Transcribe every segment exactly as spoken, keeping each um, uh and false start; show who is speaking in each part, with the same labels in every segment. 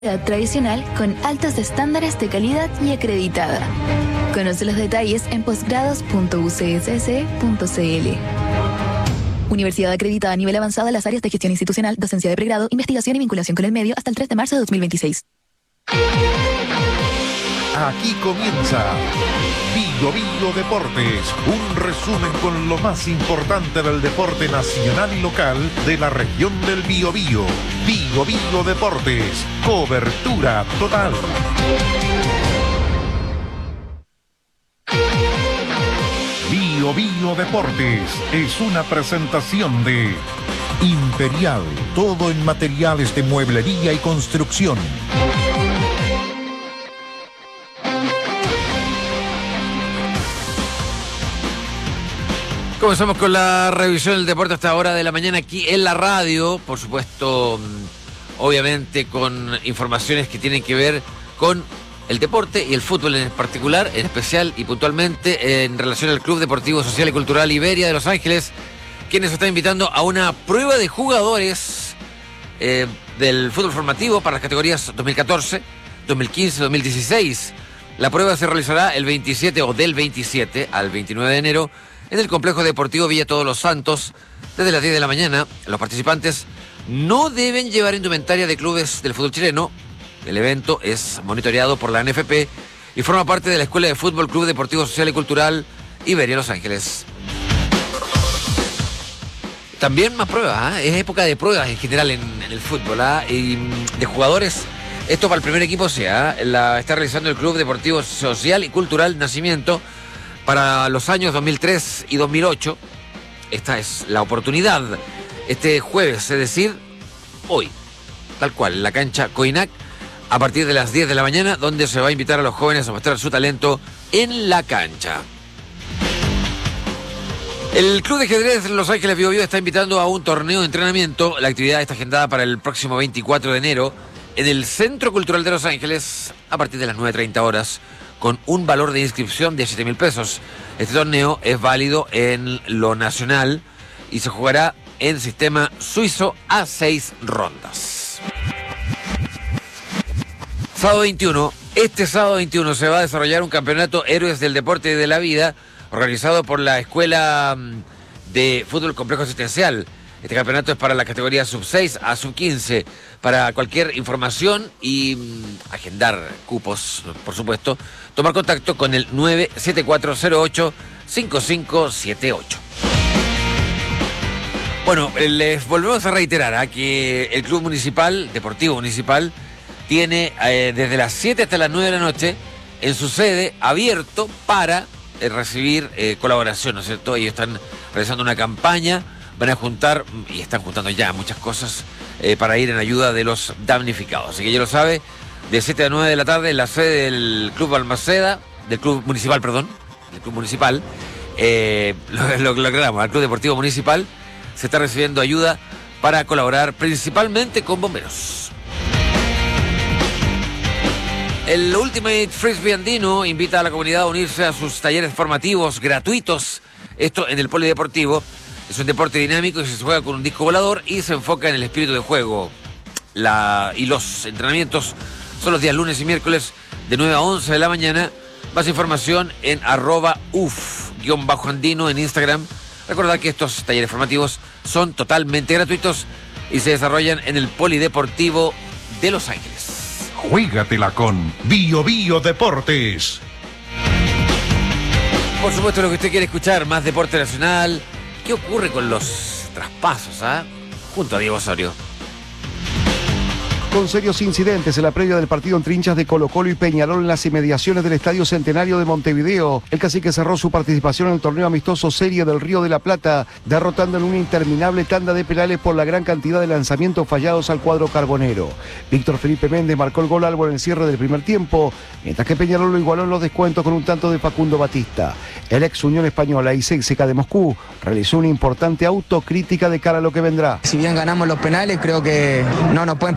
Speaker 1: Tradicional con altos estándares de calidad y acreditada. Conoce los detalles en posgrados punto u c s s punto c l. Universidad acreditada a nivel avanzado en las áreas de gestión institucional, docencia de pregrado, investigación y vinculación con el medio hasta el tres de marzo de dos mil veintiséis.
Speaker 2: Aquí comienza Bio Bio Deportes, un resumen con lo más importante del deporte nacional y local de la región del Biobío. Bio Bio Deportes, cobertura total. Bio Bio Deportes es una presentación de Imperial, todo en materiales de mueblería y construcción.
Speaker 3: Comenzamos con la revisión del deporte hasta hora de la mañana aquí en la radio, por supuesto, obviamente con informaciones que tienen que ver con el deporte y el fútbol en particular, en especial y puntualmente en relación al Club Deportivo Social y Cultural Iberia de Los Ángeles, quienes están invitando a una prueba de jugadores eh, del fútbol formativo para las categorías dos mil catorce, dos mil quince, dos mil dieciséis. La prueba se realizará el veintisiete o del veintisiete al veintinueve de enero en el Complejo Deportivo Villa Todos los Santos, desde las diez de la mañana. Los participantes no deben llevar indumentaria de clubes del fútbol chileno. El evento es monitoreado por la N F P y forma parte de la Escuela de Fútbol Club Deportivo Social y Cultural Iberia Los Ángeles. También más pruebas, ¿eh? Es época de pruebas en general en, en el fútbol, ¿eh? Y de jugadores. Esto para el primer equipo, sí, ¿eh? La está realizando el Club Deportivo Social y Cultural Nacimiento para los años dos mil tres y dos mil ocho. Esta es la oportunidad. Este jueves, es decir, hoy, tal cual, en la cancha Coinac, a partir de las diez de la mañana, donde se va a invitar a los jóvenes a mostrar su talento en la cancha. El Club de Ajedrez Los Ángeles Bio Bio está invitando a un torneo de entrenamiento. La actividad está agendada para el próximo veinticuatro de enero en el Centro Cultural de Los Ángeles a partir de las nueve treinta horas, con un valor de inscripción de siete mil pesos. Este torneo es válido en lo nacional y se jugará en sistema suizo a seis rondas. Sábado veintiuno. Este sábado veintiuno se va a desarrollar un campeonato Héroes del Deporte y de la Vida, organizado por la Escuela de Fútbol Complejo Asistencial. Este campeonato es para la categoría sub seis a sub quince. Para cualquier información y mmm, agendar cupos, por supuesto, tomar contacto con el nueve siete cuatro cero ocho cinco cinco siete ocho. Bueno, les volvemos a reiterar ¿eh? que el Club Municipal, Deportivo Municipal, tiene eh, desde las siete hasta las nueve de la noche en su sede abierto para eh, recibir eh, colaboración, ¿no es cierto? Ellos están realizando una campaña, van a juntar, y están juntando ya muchas cosas, eh, para ir en ayuda de los damnificados. Así que ya lo sabe, de siete a nueve de la tarde en la sede del Club Balmaceda, del Club Municipal, perdón, del Club Municipal, eh, lo, lo, lo aclaramos, al Club Deportivo Municipal, se está recibiendo ayuda para colaborar principalmente con bomberos. El Ultimate Frisbee Andino invita a la comunidad a unirse a sus talleres formativos gratuitos, esto en el polideportivo. Es un deporte dinámico y se juega con un disco volador y se enfoca en el espíritu de juego. La, y los entrenamientos son los días lunes y miércoles de nueve a once de la mañana. Más información en arroba uf-andino en Instagram. Recordad que estos talleres formativos son totalmente gratuitos y se desarrollan en el Polideportivo de Los Ángeles.
Speaker 2: Juégatela con Bio Bio Deportes.
Speaker 3: Por supuesto, lo que usted quiere escuchar, más deporte nacional. ¿Qué ocurre con los traspasos, ah? Junto a Diego Osorio.
Speaker 4: Con serios incidentes en la previa del partido entre hinchas de Colo-Colo y Peñarol en las inmediaciones del Estadio Centenario de Montevideo, el cacique cerró su participación en el torneo amistoso Serie del Río de la Plata, derrotando en una interminable tanda de penales por la gran cantidad de lanzamientos fallados al cuadro carbonero. Víctor Felipe Méndez marcó el gol albo en el cierre del primer tiempo, mientras que Peñarol lo igualó en los descuentos con un tanto de Facundo Batista. El ex Unión Española y C S K de Moscú realizó una importante autocrítica de cara a lo que vendrá.
Speaker 5: Si bien ganamos los penales, creo que no nos pueden pasar este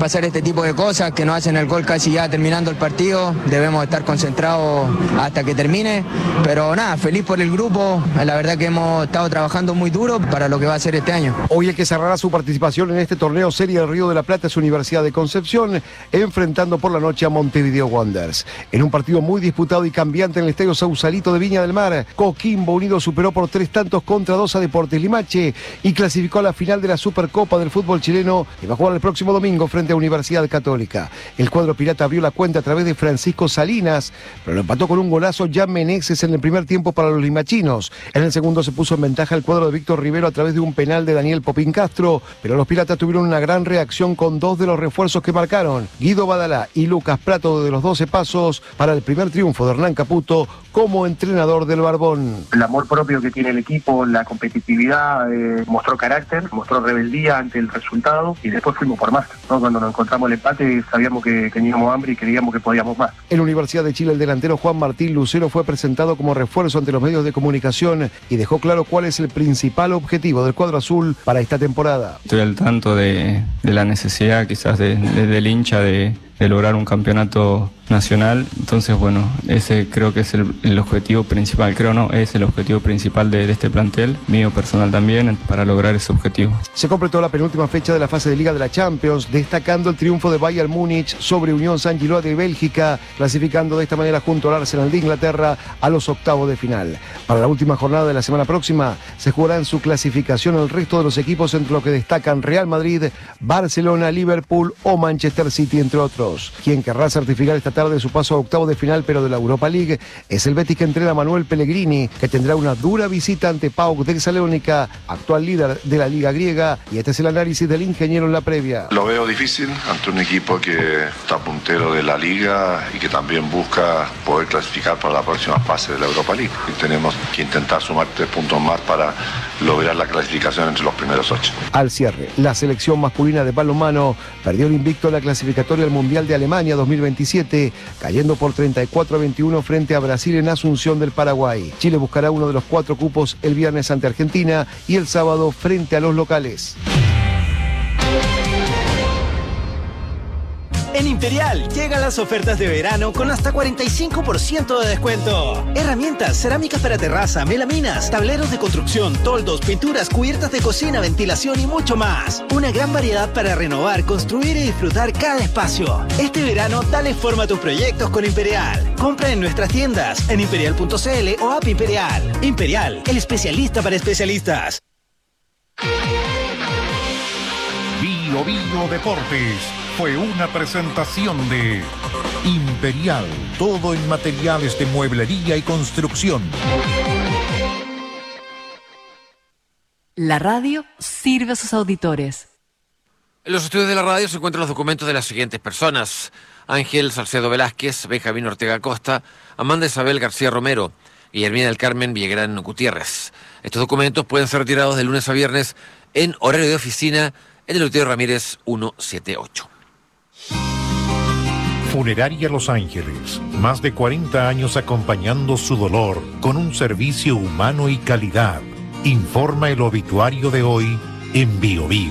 Speaker 5: tipo de cosas que nos hacen el gol casi ya terminando el partido. Debemos estar concentrados hasta que termine, pero nada, feliz por el grupo. La verdad que hemos estado trabajando muy duro para lo que va a ser este año.
Speaker 4: Hoy el que cerrará su participación en este torneo Serie del Río de la Plata es Universidad de Concepción, enfrentando por la noche a Montevideo Wanderers. En un partido muy disputado y cambiante en el Estadio Sausalito de Viña del Mar, Coquimbo Unido superó por tres tantos contra dos a Deportes Limache y clasificó a la final de la Supercopa del fútbol chileno, que va a jugar el próximo domingo frente a Universidad Católica. El cuadro pirata abrió la cuenta a través de Francisco Salinas, pero lo empató con un golazo Jan Meneses en el primer tiempo para los limachinos. En el segundo se puso en ventaja el cuadro de Víctor Rivero a través de un penal de Daniel Popín Castro, pero los piratas tuvieron una gran reacción con dos de los refuerzos que marcaron, Guido Badalá y Lucas Prato, de los doce pasos para el primer triunfo de Hernán Caputo como entrenador del Barbón.
Speaker 6: El amor propio que tiene el equipo, la competitividad, eh, mostró carácter, mostró rebeldía ante el resultado y después fuimos por más, ¿no? Cuando nos encontramos el empate sabíamos que teníamos hambre y creíamos que podíamos más.
Speaker 4: En la Universidad de Chile el delantero Juan Martín Lucero fue presentado como refuerzo ante los medios de comunicación y dejó claro cuál es el principal objetivo del cuadro azul para esta temporada.
Speaker 7: Estoy al tanto de, de la necesidad quizás de, de, del hincha de, de lograr un campeonato nacional, entonces bueno, ese creo que es el, el objetivo principal, creo no, es el objetivo principal de, de este plantel, mío personal también, para lograr ese objetivo.
Speaker 4: Se completó la penúltima fecha de la fase de Liga de la Champions, destacando el triunfo de Bayern Múnich sobre Unión Saint-Gilloise de Bélgica, clasificando de esta manera junto al Arsenal de Inglaterra a los octavos de final. Para la última jornada de la semana próxima se jugará en su clasificación el resto de los equipos, entre los que destacan Real Madrid, Barcelona, Liverpool o Manchester City, entre otros. Quien querrá certificar esta tarde su paso a octavo de final, pero de la Europa League, es el Betis, que entrena a Manuel Pellegrini, que tendrá una dura visita ante PAOK de Salónica, actual líder de la Liga griega, y este es el análisis del ingeniero en la previa.
Speaker 8: Lo veo difícil ante un equipo que está puntero de la Liga y que también busca poder clasificar para la próxima fase de la Europa League. Y tenemos que intentar sumar tres puntos más para lograr la clasificación entre los primeros ocho.
Speaker 4: Al cierre, la selección masculina de balonmano perdió el invicto en la clasificatoria al Mundial de Alemania dos mil veintisiete, cayendo por treinta y cuatro a veintiuno frente a Brasil en Asunción del Paraguay. Chile buscará uno de los cuatro cupos el viernes ante Argentina y el sábado frente a los locales.
Speaker 9: En Imperial llegan las ofertas de verano con hasta cuarenta y cinco por ciento de descuento. Herramientas, cerámicas para terraza, melaminas, tableros de construcción, toldos, pinturas, cubiertas de cocina, ventilación y mucho más. Una gran variedad para renovar, construir y disfrutar cada espacio. Este verano dale forma a tus proyectos con Imperial. Compra en nuestras tiendas, en imperial punto c l o app Imperial. Imperial, el especialista para especialistas.
Speaker 2: Bio Bio Deportes fue una presentación de Imperial, todo en materiales de mueblería y construcción.
Speaker 10: La radio sirve a sus auditores.
Speaker 3: En los estudios de la radio se encuentran los documentos de las siguientes personas: Ángel Salcedo Velázquez, Benjamín Ortega Costa, Amanda Isabel García Romero, Guillermina del Carmen Villagrán Gutiérrez. Estos documentos pueden ser retirados de lunes a viernes en horario de oficina en el Auditorio Ramírez ciento setenta y ocho.
Speaker 2: Funeraria Los Ángeles, más de cuarenta años acompañando su dolor con un servicio humano y calidad. Informa el obituario de hoy en Bio Bio.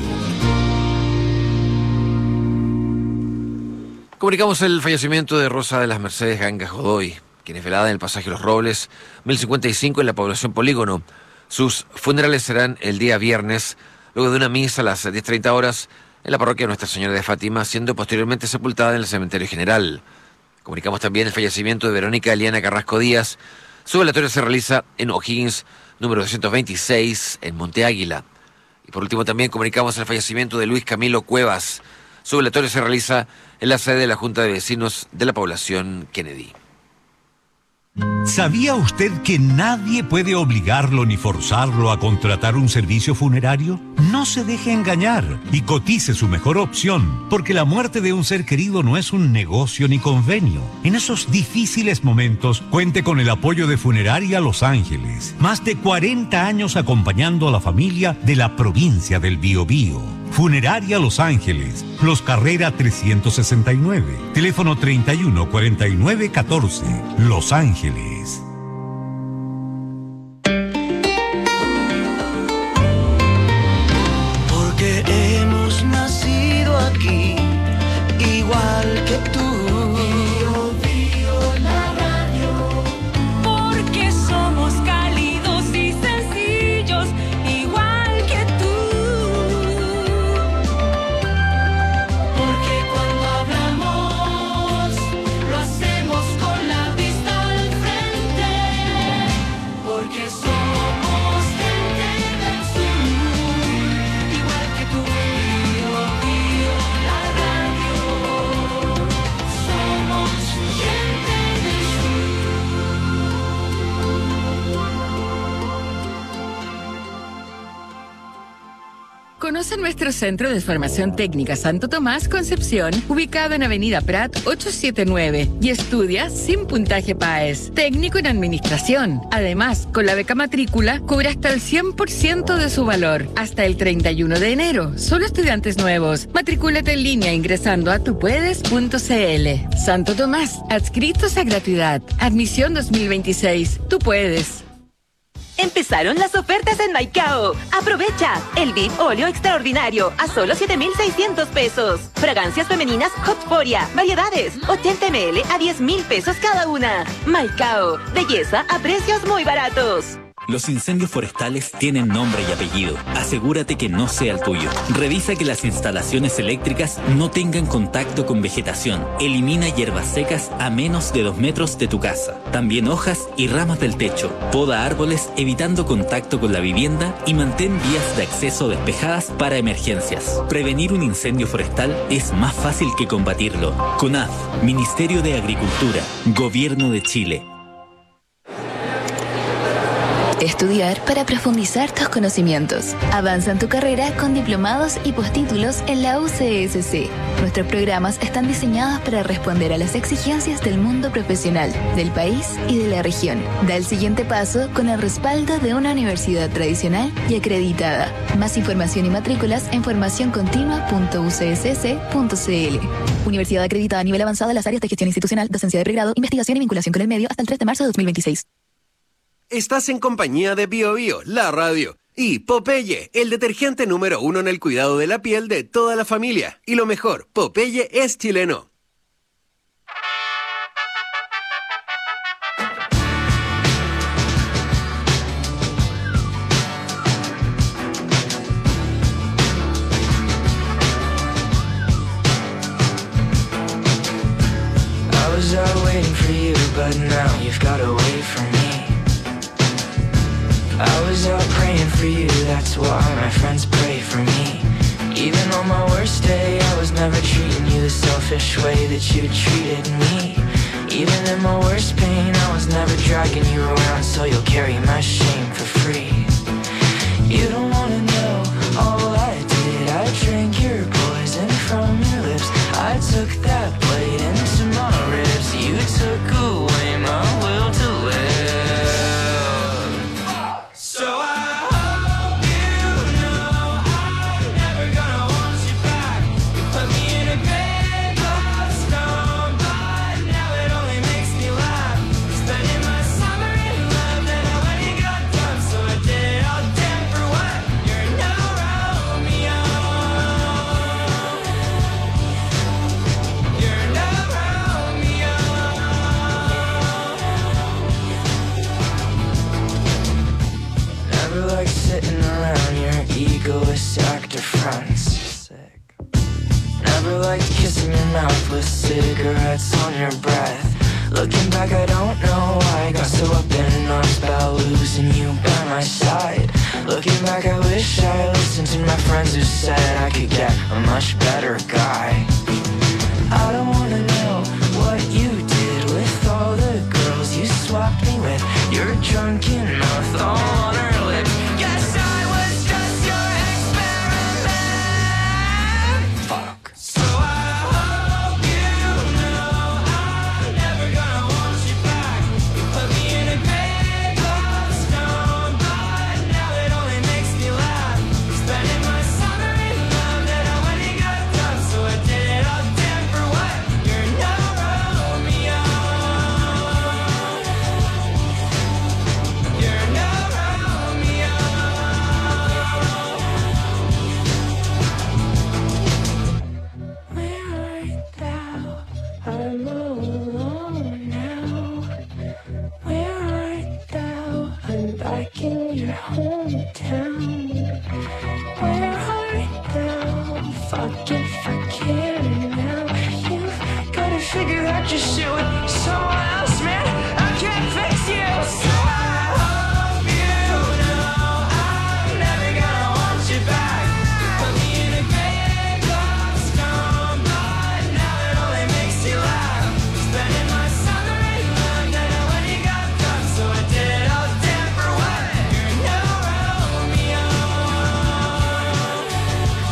Speaker 3: Comunicamos el fallecimiento de Rosa de las Mercedes Ganga Godoy, quien es velada en el pasaje Los Robles, mil cincuenta y cinco, en la población Polígono. Sus funerales serán el día viernes, luego de una misa a las diez treinta horas en la parroquia Nuestra Señora de Fátima, siendo posteriormente sepultada en el cementerio general. Comunicamos también el fallecimiento de Verónica Eliana Carrasco Díaz. Su velatorio se realiza en O'Higgins, número doscientos veintiséis, en Monte Águila. Y por último también comunicamos el fallecimiento de Luis Camilo Cuevas. Su velatorio se realiza en la sede de la Junta de Vecinos de la población Kennedy.
Speaker 11: ¿Sabía usted que nadie puede obligarlo ni forzarlo a contratar un servicio funerario? No se deje engañar y cotice su mejor opción, porque la muerte de un ser querido no es un negocio ni convenio. En esos difíciles momentos, cuente con el apoyo de Funeraria Los Ángeles. Más de cuarenta años acompañando a la familia de la provincia del Biobío. Funeraria Los Ángeles, Los Carrera trescientos sesenta y nueve, teléfono treinta y uno cuarenta y nueve catorce, Los Ángeles.
Speaker 12: Porque hemos nacido aquí y Conoce nuestro Centro de Formación Técnica Santo Tomás Concepción, ubicado en Avenida Prat ochocientos setenta y nueve, y estudia sin puntaje PAES, técnico en administración. Además, con la beca matrícula, cubre hasta el cien por ciento de su valor, hasta el treinta y uno de enero. Solo estudiantes nuevos. Matricúlate en línea ingresando a tupuedes punto cl. Santo Tomás, adscritos a gratuidad. Admisión dos mil veintiséis. Tú puedes.
Speaker 13: Empezaron las ofertas en Maicao. Aprovecha el V I P óleo extraordinario a solo siete mil seiscientos pesos. Fragancias femeninas Hotforia, variedades, ochenta mililitros a diez mil pesos cada una. Maicao, belleza a precios muy baratos.
Speaker 14: Los incendios forestales tienen nombre y apellido. Asegúrate que no sea el tuyo. Revisa que las instalaciones eléctricas no tengan contacto con vegetación. Elimina hierbas secas a menos de dos metros de tu casa. También hojas y ramas del techo. Poda árboles evitando contacto con la vivienda y mantén vías de acceso despejadas para emergencias. Prevenir un incendio forestal es más fácil que combatirlo. CONAF, Ministerio de Agricultura, Gobierno de Chile.
Speaker 1: Estudiar para profundizar tus conocimientos. Avanza en tu carrera con diplomados y postítulos en la U C S C. Nuestros programas están diseñados para responder a las exigencias del mundo profesional, del país y de la región. Da el siguiente paso con el respaldo de una universidad tradicional y acreditada. Más información y matrículas en formación continua punto u c s s punto c l. Universidad acreditada a nivel avanzado en las áreas de gestión institucional, docencia de pregrado, investigación y vinculación con el medio hasta el tres de marzo de dos mil veintiséis.
Speaker 15: Estás en compañía de Bio Bio, la radio, y Popeye, el detergente número uno en el cuidado de la piel de toda la familia. Y lo mejor, Popeye es chileno.
Speaker 16: I was out waiting for you, but now you've got away from me. I was out praying for you, that's why my friends pray for me. Even on my worst day, I was never treating you the selfish way that you treated me. Even in my worst pain, I was never dragging you around, so you'll carry my shame for free. You don't wanna know all I did. I drank your poison from your lips. I took that blade into my ribs. You took away my will to live. So I hope you know I'm never gonna want you back. You put me in a grave of stone, but now it only makes me laugh. Spending my summer in love, then I when you got done, so I did all damn for what? You're no Romeo. You're no Romeo. Never like sitting around your egoist actor friends. Sick. Never liked kissing your mouth with cigarettes on your breath. Looking back, I don't know why I got so up in arms about losing you by my side. Looking back, I wish I listened to my friends who said I could get a much better guy. I don't wanna know what you did with all the girls you swapped me with. Your drunken mouth all on her lips. Guess I was just your experiment. Fuck. So I hope you know I'm never gonna want you back. You put me in a grave of stone, but now it only makes me laugh. Spending my summer in love, then I when you got done, so I did all damn for what? You're no Romeo. You're no Romeo. Where art thou? I'm all alone now. Where art thou? I'm back in your hometown. Where art thou? Fuck if I care now. You've gotta figure out your shit with someone else, man. I can't fix you. So I hope you know I'm never gonna want you back. Put me in a grave of stone, but now it only makes you laugh. Spending my summer in love, then I when you got done, so I did all damn for what? You're no Romeo.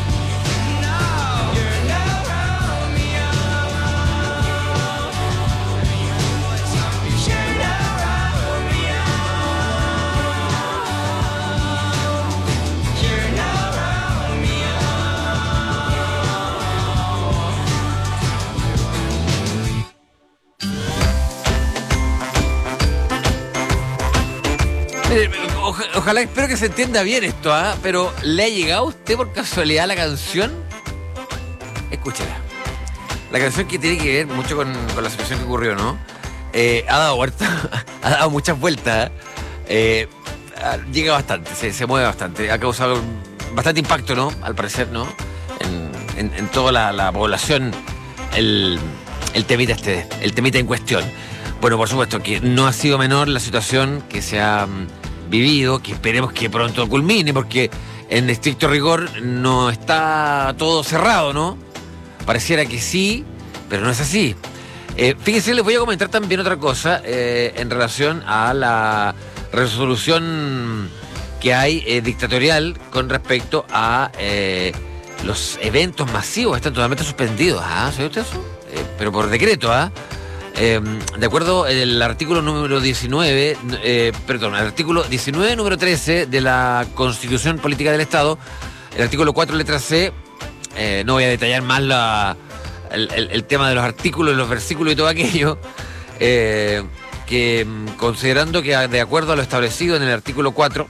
Speaker 3: Mire, oja- ojalá, espero que se entienda bien esto, ¿ah? Pero ¿le ha llegado a usted por casualidad la canción? Escúchela. La canción que tiene que ver mucho con, con la situación que ocurrió, ¿no? Eh, ha dado vuelta, ha dado muchas vueltas. Eh, llega bastante, se, se mueve bastante. Ha causado bastante impacto, ¿no? Al parecer, ¿no? En, en, en toda la, la población, el, el temita este, el temita en cuestión. Bueno, por supuesto que no ha sido menor la situación que se ha mm, vivido, que esperemos que pronto culmine, porque en estricto rigor no está todo cerrado, ¿no? Pareciera que sí, pero no es así. Eh, fíjense, les voy a comentar también otra cosa eh, en relación a la resolución que hay eh, dictatorial con respecto a eh, los eventos masivos. Están totalmente suspendidos, ¿ah? ¿Sabe usted eso? Eh, pero por decreto, ¿ah? Eh, de acuerdo el artículo número diecinueve, eh, perdón, el artículo diecinueve, número trece de la Constitución Política del Estado, el artículo cuatro, letra C, eh, no voy a detallar más la, el, el, el tema de los artículos, los versículos y todo aquello, eh, que considerando que de acuerdo a lo establecido en el artículo cuatro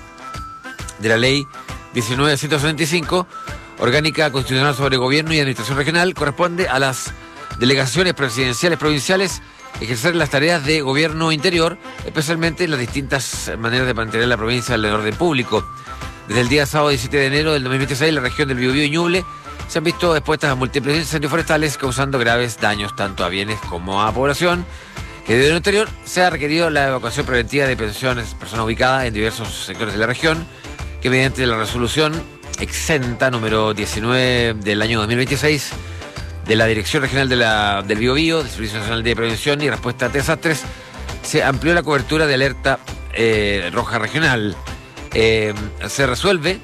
Speaker 3: de la ley diecinueve ciento setenta y cinco, orgánica constitucional sobre gobierno y administración regional, corresponde a las delegaciones presidenciales provinciales ejercer las tareas de gobierno interior, especialmente las distintas maneras de mantener la provincia en el orden público. Desde el día sábado diecisiete de enero del dos mil veintiséis, la región del Biobío y Ñuble se han visto expuestas a múltiples incendios forestales, causando graves daños tanto a bienes como a población, que desde lo anterior se ha requerido la evacuación preventiva de pensiones, personas ubicadas en diversos sectores de la región, que mediante la resolución exenta número diecinueve del año dos mil veintiséis de la Dirección Regional de la, del Biobío, del Servicio Nacional de Prevención y Respuesta a Desastres, se amplió la cobertura de alerta eh, roja regional. Eh, se resuelve,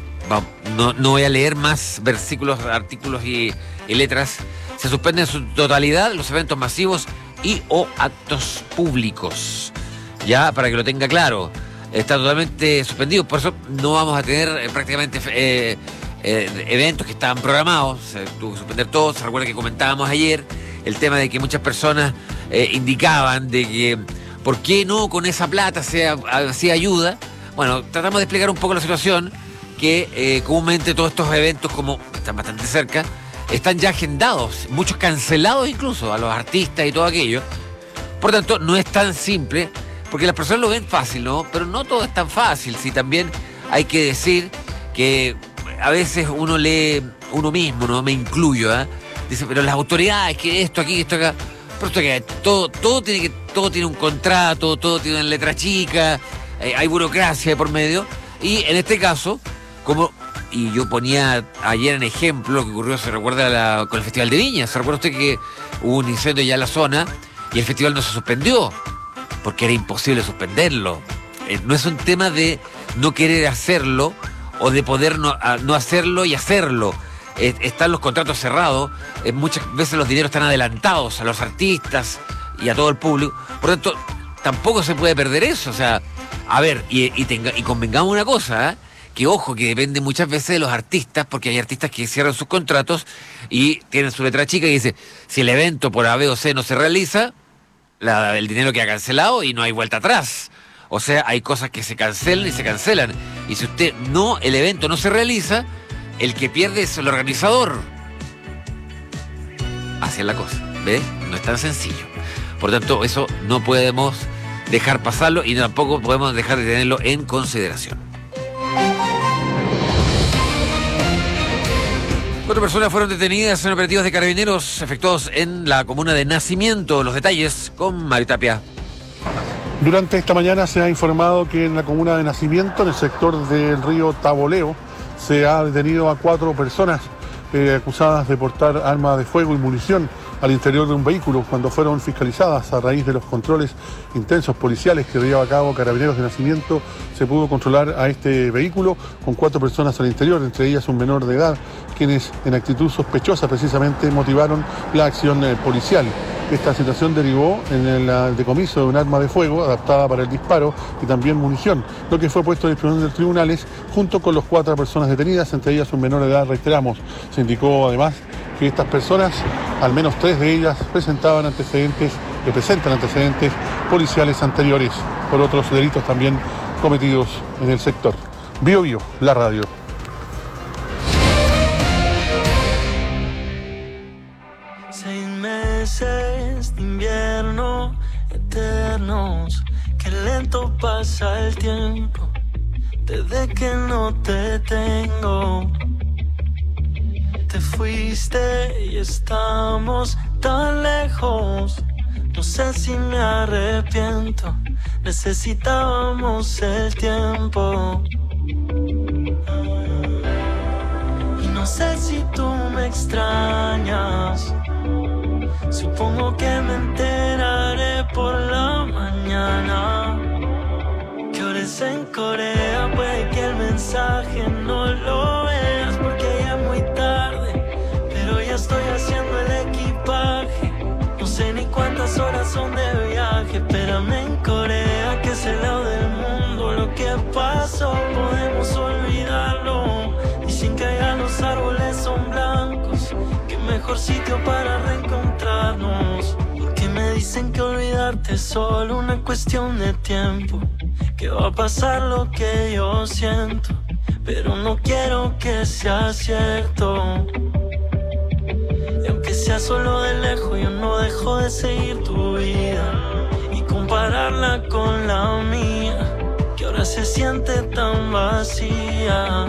Speaker 3: no, no voy a leer más versículos, artículos y, y letras, se suspenden en su totalidad los eventos masivos y o actos públicos. Ya, para que lo tenga claro, está totalmente suspendido, por eso no vamos a tener eh, prácticamente... Eh, Eh, eventos que estaban programados, se tuvo que suspender todo. Se recuerda que comentábamos ayer el tema de que muchas personas eh, indicaban de que ¿por qué no con esa plata se hacía ayuda? Bueno, tratamos de explicar un poco la situación, que eh, comúnmente todos estos eventos, como están bastante cerca, están ya agendados, muchos cancelados incluso, a los artistas y todo aquello. Por tanto, no es tan simple, porque las personas lo ven fácil, ¿no? Pero no todo es tan fácil, si también hay que decir que a veces uno lee, uno mismo, no me incluyo, ¿eh? Dice, pero las autoridades, que esto aquí, esto acá, pero esto que todo, todo tiene que, todo tiene un contrato, todo tiene una letra chica, eh, hay burocracia por medio, y en este caso, como, y yo ponía ayer en ejemplo lo que ocurrió, se recuerda la, con el Festival de Viña, se recuerda usted que hubo un incendio ya en la zona y el festival no se suspendió, porque era imposible suspenderlo. Eh, no es un tema de no querer hacerlo, o de poder no, a, no hacerlo y hacerlo. Eh, están los contratos cerrados, eh, muchas veces los dineros están adelantados a los artistas y a todo el público. Por lo tanto, tampoco se puede perder eso. O sea, a ver, y, y, tenga, y convengamos una cosa, ¿eh? Que ojo, que depende muchas veces de los artistas, porque hay artistas que cierran sus contratos y tienen su letra chica y dice, si el evento por A, B o C no se realiza, la, el dinero queda cancelado y no hay vuelta atrás. O sea, hay cosas que se cancelan y se cancelan. Y si usted no, el evento no se realiza, el que pierde es el organizador. Así es la cosa, ¿ve? No es tan sencillo. Por tanto, eso no podemos dejar pasarlo y tampoco podemos dejar de tenerlo en consideración. Cuatro personas fueron detenidas en operativos de carabineros efectuados en la comuna de Nacimiento. Los detalles con Mario Tapia.
Speaker 17: Durante esta mañana se ha informado que en la comuna de Nacimiento, en el sector del río Taboleo, se ha detenido a cuatro personas eh, acusadas de portar armas de fuego y munición al interior de un vehículo cuando fueron fiscalizadas a raíz de los controles intensos policiales que llevaba a cabo Carabineros de Nacimiento. Se pudo controlar a este vehículo con cuatro personas al interior, entre ellas un menor de edad, quienes en actitud sospechosa precisamente motivaron la acción eh, policial. Esta situación derivó en el decomiso de un arma de fuego adaptada para el disparo y también munición, lo que fue puesto a disposición de los tribunales junto con las cuatro personas detenidas, entre ellas un menor de edad, reiteramos. Se indicó además que estas personas, al menos tres de ellas, presentaban antecedentes, que presentan antecedentes policiales anteriores por otros delitos también cometidos en el sector. Bio Bio, la radio.
Speaker 16: Seis meses de invierno eternos, que lento pasa el tiempo desde que no te tengo. Te fuiste y estamos tan lejos. No sé si me arrepiento. Necesitábamos el tiempo. Y no sé si tú me extrañas. Supongo que me enteraré por la mañana. Que ahora es en Corea, puede que el mensaje no lo veas porque ya es muy tarde. Pero ya estoy haciendo el equipaje. No sé ni cuántas horas son de viaje. Espérame en Corea, que es el lado del mundo. Lo que pasó podemos olvidarlo. Dicen que allá los árboles son blancos. Qué mejor sitio para reencontrarnos. Porque me dicen que olvidarte es solo una cuestión de tiempo. Que va a pasar lo que yo siento. Pero no quiero que sea cierto. Y aunque sea solo de lejos, yo no dejo de seguir tu vida y compararla con la mía, que ahora se siente tan vacía.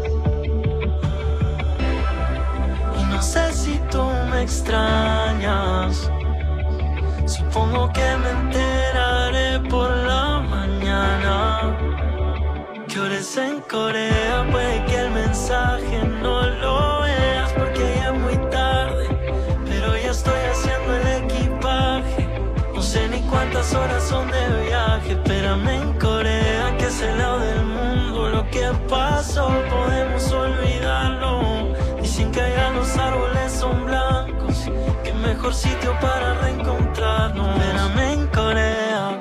Speaker 16: Y no sé si tú me extrañas. Supongo que me enteraré por la mañana. Que ahora es en Corea, puede que el mensaje no lo veas porque ya es muy tarde. Pero ya estoy haciendo el equipaje. No sé ni cuántas horas son de viaje. Espérame en Corea, que es el lado del mundo. Lo que pasó podemos olvidarlo. Dicen que allá los árboles son blancos. Qué mejor sitio para reencontrarnos. Espérame en Corea.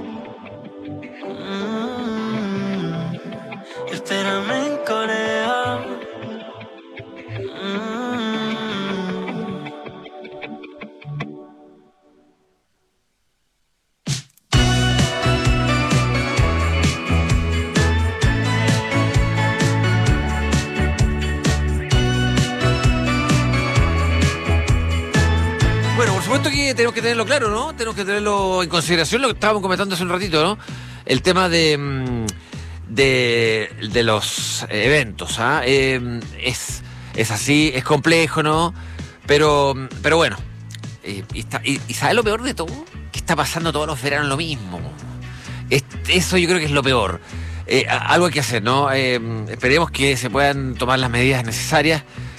Speaker 16: Mm, espérame en Corea. Mm.
Speaker 3: Bueno, por supuesto que tenemos que tenerlo claro, ¿no? Tenemos que tenerlo en consideración, lo que estábamos comentando hace un ratito, ¿no? El tema de, de, de los eventos, ¿ah? Eh, es, es así, es complejo, ¿no? Pero, pero bueno, eh, y, está, y, y ¿sabes lo peor de todo? Que está pasando todos los veranos lo mismo. Es, eso yo creo que es lo peor. Eh, algo hay que hacer, ¿no? Eh, esperemos que se puedan tomar las medidas necesarias.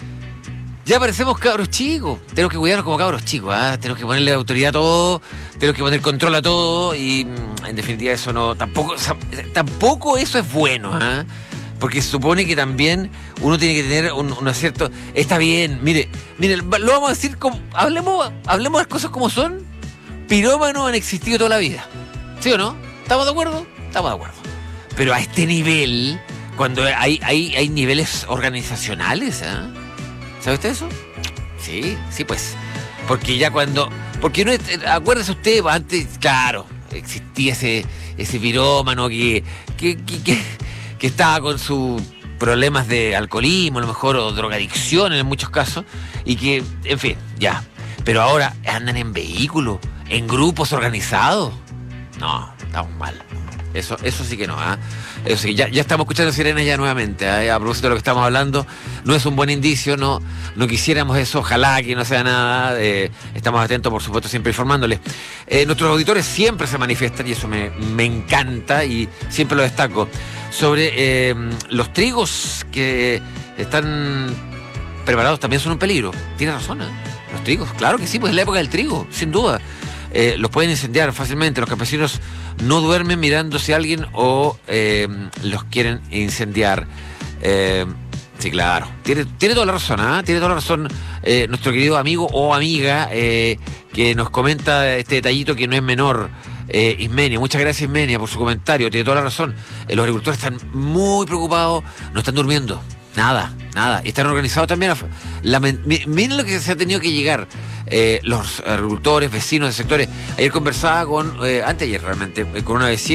Speaker 3: Ya parecemos cabros chicos, tenemos que cuidarnos como cabros chicos, ¿eh? Tenemos que ponerle autoridad a todo, tenemos que poner control a todo y en definitiva eso no, tampoco, o sea, tampoco eso es bueno, ¿eh? Porque se supone que también uno tiene que tener un, un acierto, está bien, mire, mire, lo vamos a decir como, hablemos, hablemos las cosas como son, pirómanos han existido toda la vida, ¿sí o no? ¿Estamos de acuerdo? Estamos de acuerdo, pero a este nivel, cuando hay, hay, hay niveles organizacionales, ¿eh? ¿Sabe usted eso? Sí, sí, pues. Porque ya cuando... Porque no, acuérdese usted, antes, claro, existía ese, ese pirómano que, que, que, que, que estaba con sus problemas de alcoholismo, a lo mejor, o drogadicción en muchos casos, y que, en fin, ya. Pero ahora andan en vehículos, en grupos organizados. No, estamos mal. Eso, eso sí que no, ¿eh? Eso sí, ya, ya estamos escuchando sirenas ya nuevamente, ¿eh? A propósito de lo que estamos hablando, no es un buen indicio, no, no quisiéramos eso, ojalá que no sea nada, eh, estamos atentos, por supuesto, siempre informándoles. Eh, nuestros auditores siempre se manifiestan, y eso me, me encanta, y siempre lo destaco, sobre eh, los trigos que están preparados también son un peligro. Tiene razón, ¿eh? Los trigos, claro que sí, pues es la época del trigo, sin duda. Eh, los pueden incendiar fácilmente. Los campesinos no duermen mirando si alguien o eh, los quieren incendiar. Eh, sí, claro. Tiene, tiene toda la razón, ¿eh? Tiene toda la razón eh, nuestro querido amigo o amiga eh, que nos comenta este detallito que no es menor. Eh, Ismenia, muchas gracias Ismenia por su comentario. Tiene toda la razón. Eh, los agricultores están muy preocupados, no están durmiendo. Nada, nada. Y están organizados también. La, miren lo que se ha tenido que llegar. Eh, los agricultores, vecinos de sectores. Ayer conversaba con, eh, anteayer realmente, con una vecina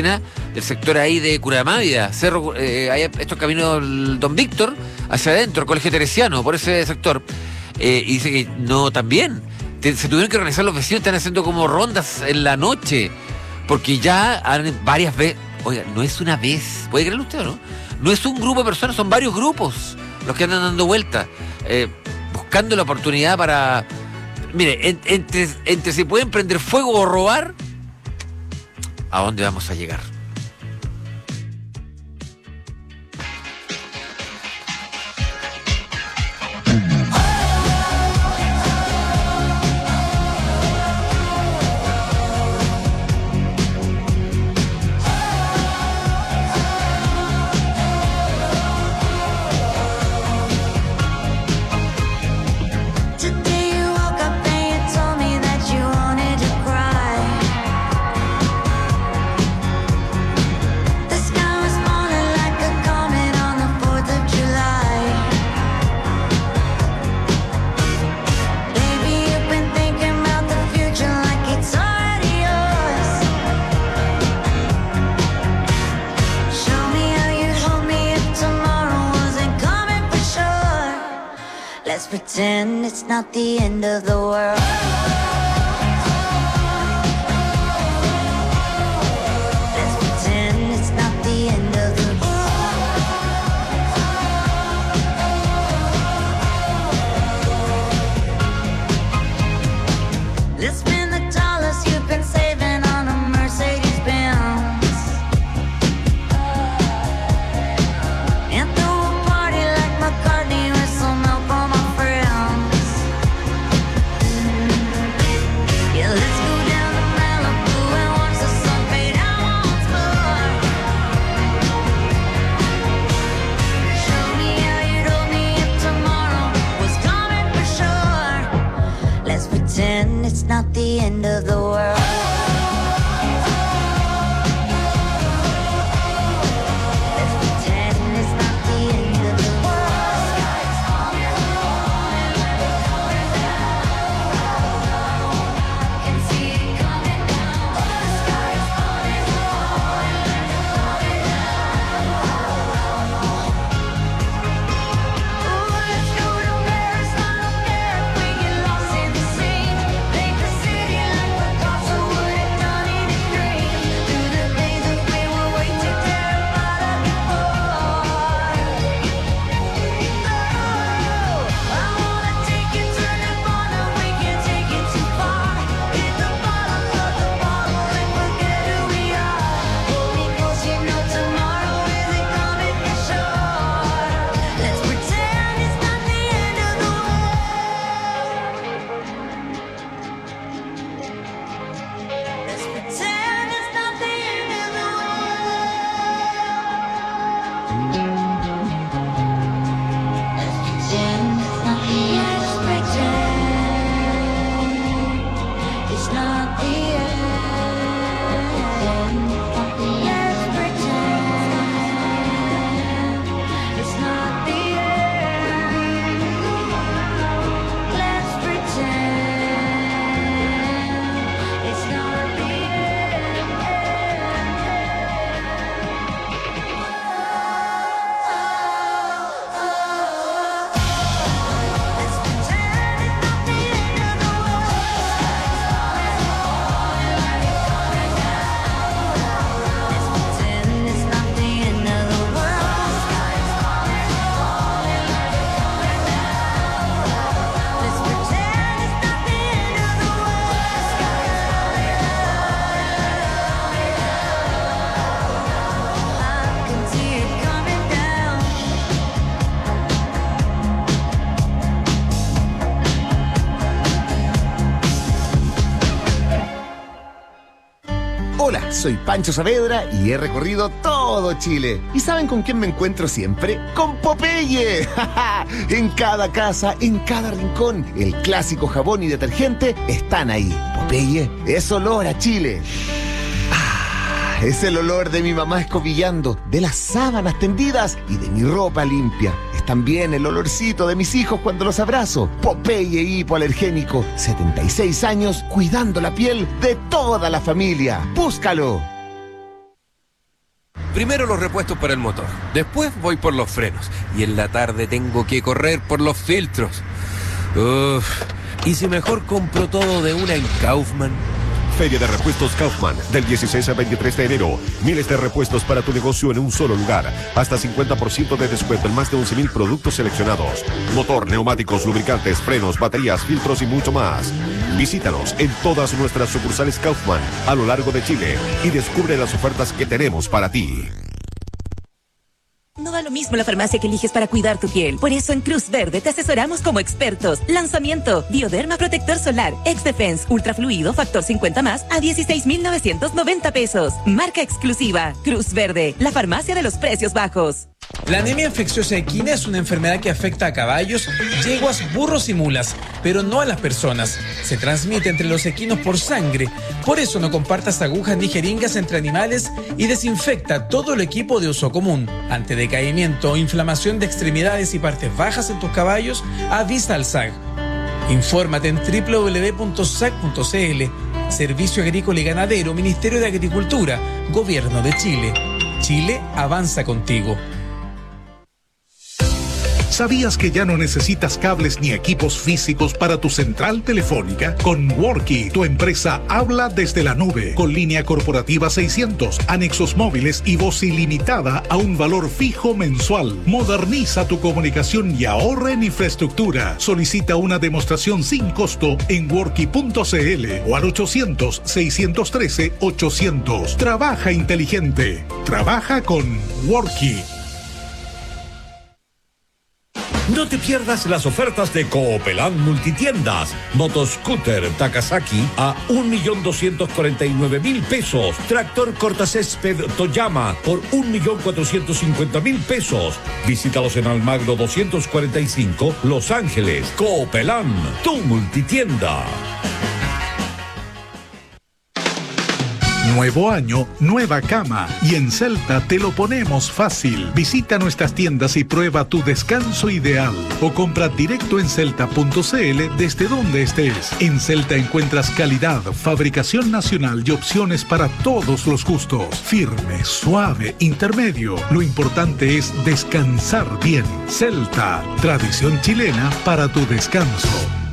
Speaker 3: del sector ahí de Curamávida, Cerro, eh, hay estos caminos del Don Víctor, hacia adentro, el Colegio Teresiano, por ese sector. Eh, y dice que no, también. Te, se tuvieron que organizar los vecinos, están haciendo como rondas en la noche, porque ya han varias veces. Oiga, no es una vez, ¿puede creerlo usted o no? No es un grupo de personas, son varios grupos los que andan dando vueltas, eh, buscando la oportunidad para... Mire, en, entre, entre si pueden prender fuego o robar, ¿a dónde vamos a llegar?
Speaker 16: Pretend it's not the end of the world. Let's pretend it's not the end of the world. Let's spend the dollars you've been saving on a Mercedes Benz and throw a party like McCartney with some help on my pretend it's not the end of the world. Let's pretend it's not the end of the world. Sky's falling, falling, falling down. I can see it coming down. The sky's falling, falling, falling down. Ooh, let's go to Paris, I don't care if we get lost in the sea. Make the city like Picasso would have done in his dream. Through the days that we were way too terrified of before. Oh, I wanna take you to Nirvana, we can take it too far. Hit the bottom of the bottle and forget who we are. Hold me close, you know tomorrow isn't coming for sure. Let's pretend it's not the end of the world. Let's pretend it's not the end of the world. Let's pretend it's not the end. Let's pretend it's not the end. Let's pretend it's not the end. Let's pretend it's not the
Speaker 18: Hola, soy Pancho Saavedra y he recorrido todo Chile. ¿Y saben con quién me encuentro siempre? ¡Con Popeye! En cada casa, en cada rincón, el clásico jabón y detergente están ahí. Popeye es olor a Chile. Ah, es el olor de mi mamá escobillando, de las sábanas tendidas y de mi ropa limpia. Es también el olorcito de mis hijos cuando los abrazo. Popeye hipoalergénico, setenta y seis años cuidando la piel de toda la familia. ¡Búscalo!
Speaker 19: Primero los repuestos para el motor, después voy por los frenos y en la tarde tengo que correr por los filtros. Uf, ¿y si mejor compro todo de una en Kaufman?
Speaker 20: Feria de Repuestos Kaufman, del dieciséis al veintitrés de enero. Miles de repuestos para tu negocio en un solo lugar. Hasta cincuenta por ciento de descuento en más de once mil productos seleccionados. Motor, neumáticos, lubricantes, frenos, baterías, filtros y mucho más. Visítanos en todas nuestras sucursales Kaufman a lo largo de Chile y descubre las ofertas que tenemos para ti.
Speaker 13: No da lo mismo la farmacia que eliges para cuidar tu piel. Por eso en Cruz Verde te asesoramos como expertos. Lanzamiento: Bioderma Protector Solar X-Defense Ultra Fluido Factor cincuenta más a dieciséis mil novecientos noventa pesos. Marca exclusiva. Cruz Verde, la farmacia de los precios bajos.
Speaker 21: La anemia infecciosa equina es una enfermedad que afecta a caballos, yeguas, burros y mulas, pero no a las personas. Se transmite entre los equinos por sangre. Por eso no compartas agujas ni jeringas entre animales y desinfecta todo el equipo de uso común. Ante decaimiento o inflamación de extremidades y partes bajas en tus caballos, avisa al S A G. Infórmate en doble u doble u doble u punto s a g punto c l. Servicio Agrícola y Ganadero, Ministerio de Agricultura, Gobierno de Chile. Chile avanza contigo.
Speaker 22: ¿Sabías que ya no necesitas cables ni equipos físicos para tu central telefónica? Con Worky, tu empresa habla desde la nube, con línea corporativa seiscientos, anexos móviles y voz ilimitada a un valor fijo mensual. Moderniza tu comunicación y ahorra en infraestructura. Solicita una demostración sin costo en worky punto c l o al ochocientos, seiscientos trece, ochocientos. Trabaja inteligente. Trabaja con Worky.
Speaker 23: No te pierdas las ofertas de Coopelán Multitiendas. Motoscooter Takasaki a un millón doscientos cuarenta y nueve mil pesos. Tractor cortacésped Toyama por un millón cuatrocientos cincuenta mil pesos. Visítalos en Almagro doscientos cuarenta y cinco, Los Ángeles. Coopelán, tu multitienda.
Speaker 22: Nuevo año, nueva cama. Y en Celta te lo ponemos fácil. Visita nuestras tiendas y prueba tu descanso ideal. O compra directo en celta punto c l desde donde estés. En Celta encuentras calidad, fabricación nacional y opciones para todos los gustos. Firme, suave, intermedio. Lo importante es descansar bien. Celta, tradición chilena para tu descanso.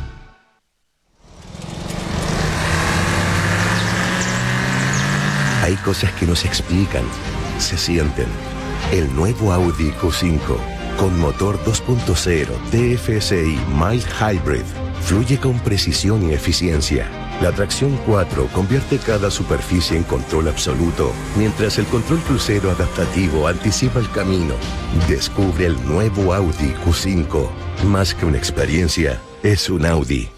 Speaker 24: Hay cosas que no se explican, se sienten. El nuevo Audi Q cinco, con motor dos punto cero T F S I Mild Hybrid, fluye con precisión y eficiencia. La tracción cuatro convierte cada superficie en control absoluto, mientras el control crucero adaptativo anticipa el camino. Descubre el nuevo Audi Q cinco. Más que una experiencia, es un Audi.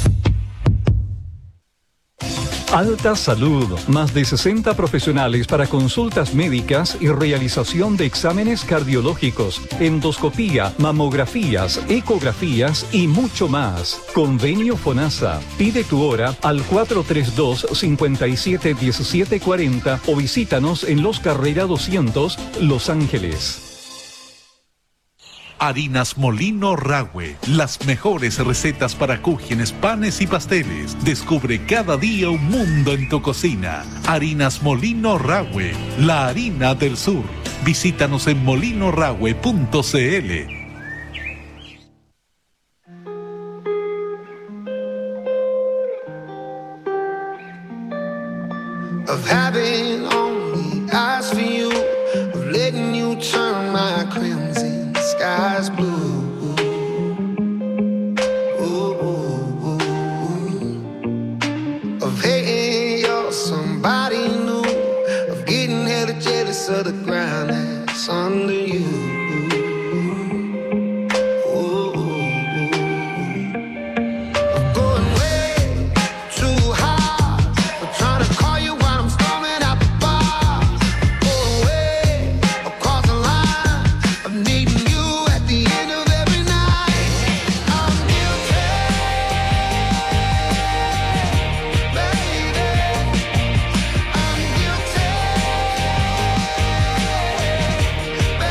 Speaker 25: Alta Salud, más de sesenta profesionales para consultas médicas y realización de exámenes cardiológicos, endoscopía, mamografías, ecografías y mucho más. Convenio FONASA. Pide tu hora al cuatro tres dos, cinco siete uno siete cuatro cero o visítanos en Los Carrera doscientos, Los Ángeles.
Speaker 22: Harinas Molino Rahue, las mejores recetas para cúgenes, panes y pasteles. Descubre cada día un mundo en tu cocina. Harinas Molino Rahue, la harina del sur. Visítanos en molino rahue punto c l.
Speaker 26: Of having only eyes for you, of letting you turn my crimson skies blue. Ooh, ooh, ooh. Of hating you're somebody new, of getting hella jealous of the ground that's under you.
Speaker 22: Baby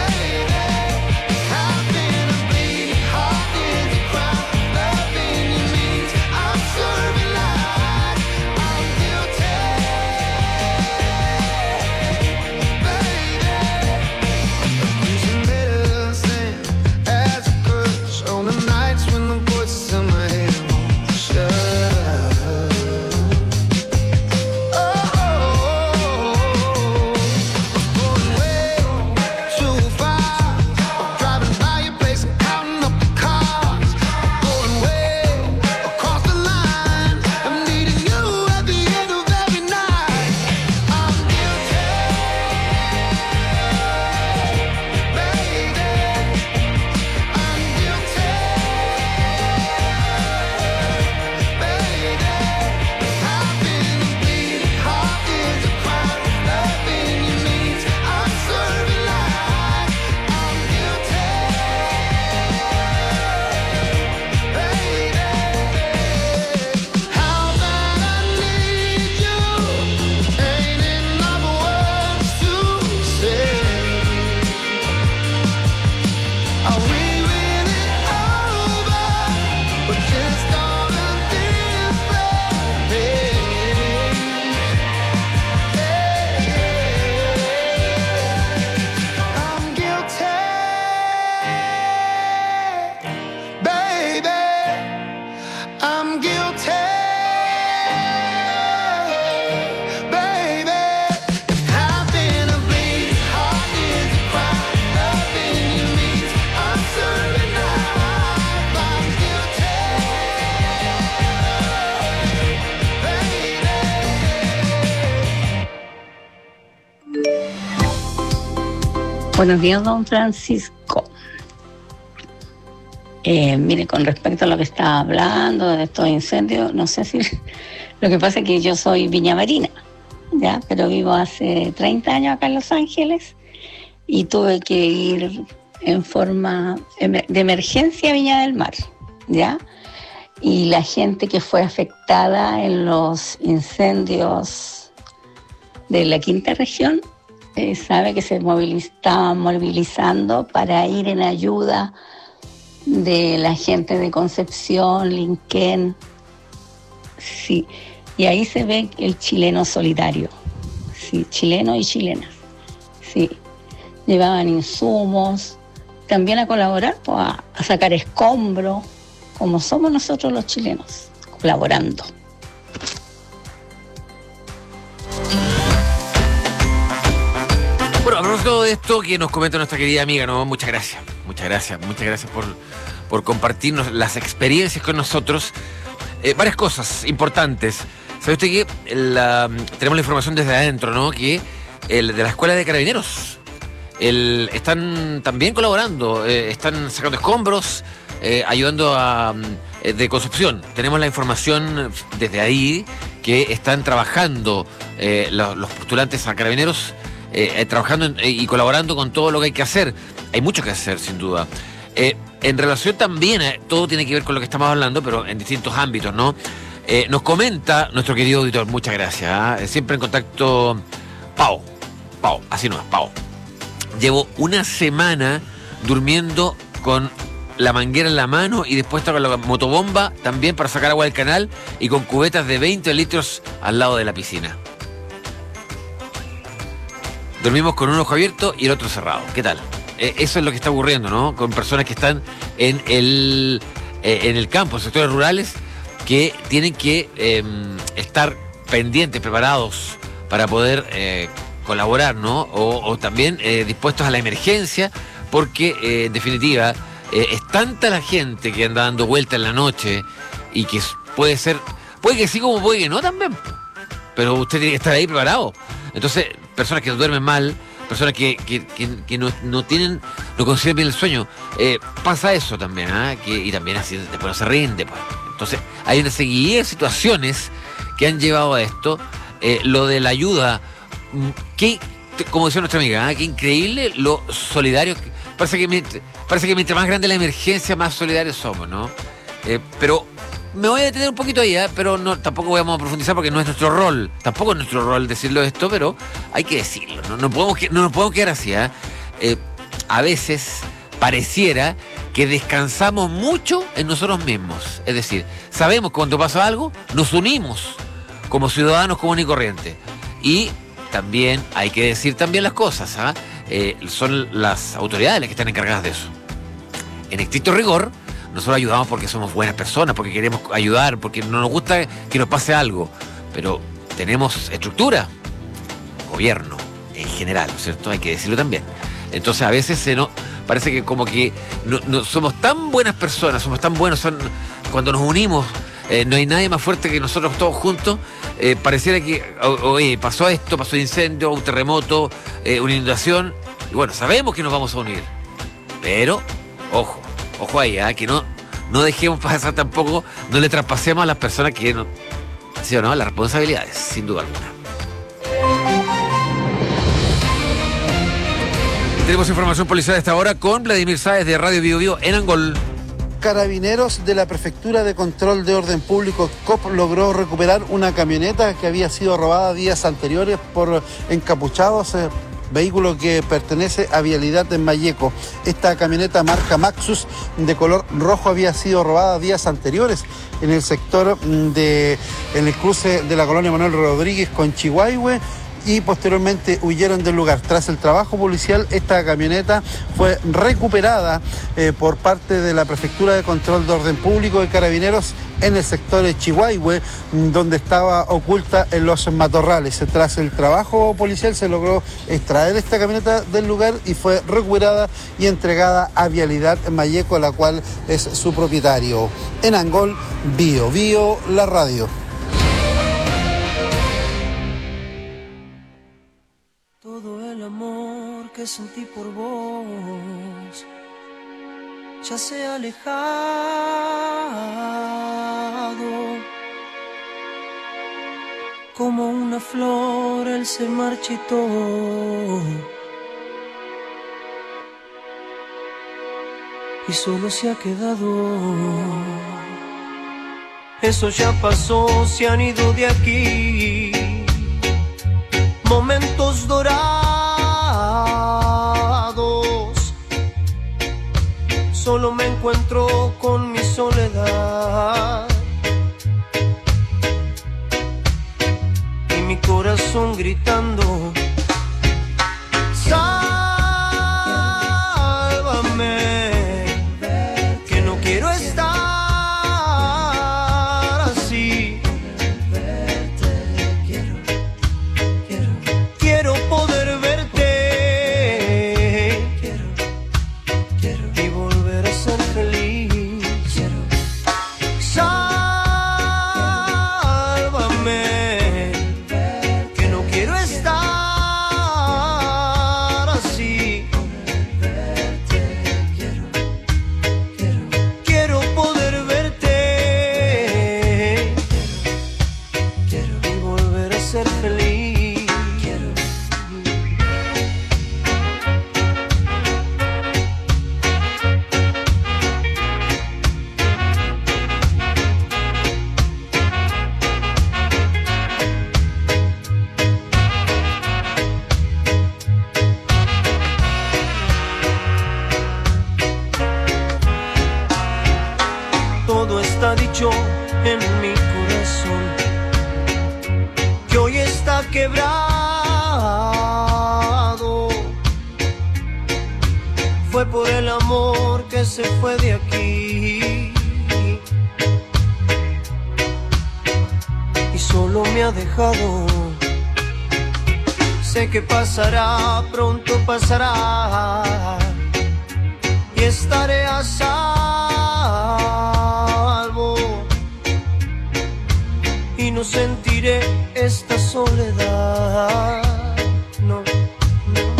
Speaker 4: Buenos días, don Francisco. Eh, mire, con respecto a lo que estaba hablando de estos incendios, no sé si... Lo que pasa es que yo soy viñamarina, ¿ya? Pero vivo hace treinta años acá en Los Ángeles y tuve que ir en forma de emergencia a Viña del Mar, ¿ya? Y la gente que fue afectada en los incendios de la quinta región eh, sabe que se moviliz- estaban movilizando para ir en ayuda de la gente de Concepción, Linquén, sí, y ahí se ve el chileno solidario, sí, chileno y chilenas, sí, llevaban insumos, también a colaborar, pues, a, a sacar escombros, como somos nosotros los chilenos, colaborando.
Speaker 3: Bueno, a propósito de esto que nos comenta nuestra querida amiga, ¿no? Muchas gracias, muchas gracias, muchas gracias por, por compartirnos las experiencias con nosotros. Eh, varias cosas importantes. ¿Sabe usted que la, tenemos la información desde adentro, ¿no? Que el de la Escuela de Carabineros el, están también colaborando, eh, están sacando escombros, eh, ayudando a eh, de Concepción. Tenemos la información desde ahí que están trabajando eh, los, los postulantes a Carabineros. Eh, trabajando en, eh, y colaborando con todo lo que hay que hacer. Hay mucho que hacer, sin duda. Eh, en relación también, eh, todo tiene que ver con lo que estamos hablando, pero en distintos ámbitos, ¿no? Eh, nos comenta nuestro querido auditor, muchas gracias, ¿eh? Siempre en contacto, Pau, Pau, así no es, Pau. Llevo una semana durmiendo con la manguera en la mano y después con la motobomba también para sacar agua del canal y con cubetas de veinte litros al lado de la piscina. Dormimos con un ojo abierto y el otro cerrado. ¿Qué tal? Eh, eso es lo que está ocurriendo, ¿no? Con personas que están en el, eh, en el campo, en sectores rurales, que tienen que eh, estar pendientes, preparados para poder eh, colaborar, ¿no? O, o también eh, dispuestos a la emergencia, porque eh, en definitiva eh, es tanta la gente que anda dando vuelta en la noche y que puede ser, puede que sí como puede que no también, pero usted tiene que estar ahí preparado. Entonces, personas que duermen mal, personas que, que, que, que no, no tienen, no consiguen bien el sueño, eh, pasa eso también, ¿eh? que, y también así después no se rinde, pues. Entonces, hay una seguidilla de situaciones que han llevado a esto. Eh, lo de la ayuda, que, como decía nuestra amiga, ¿eh? Qué increíble lo solidario. Parece que, mientras, parece que mientras más grande la emergencia, más solidarios somos, ¿no? Eh, pero me voy a detener un poquito ahí, ¿eh? Pero no, tampoco vamos a profundizar porque no es nuestro rol, tampoco es nuestro rol decirlo esto, pero hay que decirlo, no, no, podemos, no nos podemos quedar así, ¿eh? Eh, a veces pareciera que descansamos mucho en nosotros mismos, es decir, sabemos que cuando pasa algo, nos unimos como ciudadanos comunes y corrientes, y también hay que decir también las cosas, ¿eh? Eh, son las autoridades las que están encargadas de eso. En estricto rigor, nosotros ayudamos porque somos buenas personas, porque queremos ayudar, porque no nos gusta que nos pase algo. Pero tenemos estructura, gobierno en general, ¿no es cierto? Hay que decirlo también. Entonces a veces se nos parece que como que no, no somos tan buenas personas, somos tan buenos, son, cuando nos unimos, eh, no hay nadie más fuerte que nosotros todos juntos. Eh, pareciera que, oye, pasó esto, pasó un incendio, un terremoto, eh, una inundación, y bueno, sabemos que nos vamos a unir. Pero, ojo. Ojo ahí, ¿eh? Que no, no dejemos pasar tampoco, no le traspasemos a las personas que no, sí o no, las responsabilidades, sin duda alguna. Tenemos información policial a esta hora con Vladimir Sáez de Radio Bio Bio en Angol.
Speaker 5: Carabineros de la Prefectura de Control de Orden Público, C O P, logró recuperar una camioneta que había sido robada días anteriores por encapuchados. Eh, vehículo que pertenece a Vialidad en Malleco. Esta camioneta marca Maxus de color rojo había sido robada días anteriores en el sector de, en el cruce de la colonia Manuel Rodríguez con Chihuahue, y posteriormente huyeron del lugar. Tras el trabajo policial, esta camioneta fue recuperada eh, por parte de la Prefectura de Control de Orden Público de Carabineros en el sector de Chihuahue, donde estaba oculta en los matorrales. Tras el trabajo policial se logró extraer esta camioneta del lugar y fue recuperada y entregada a Vialidad Malleco, la cual es su propietario. En Angol, Bio Bio, la radio.
Speaker 2: que sentí por vos ya se ha alejado, como una flor él se marchitó. Y solo se ha quedado. Eso ya pasó, se han ido de aquí. Momentos dorados. Solo me encuentro con mi soledad. Y mi corazón gritando. En mi corazón que hoy está quebrado, fue por el amor que se fue de aquí y solo me ha dejado. Sé que pasará, pronto pasará y estaré a salvo. Y no sentiré esta soledad, no, no, no,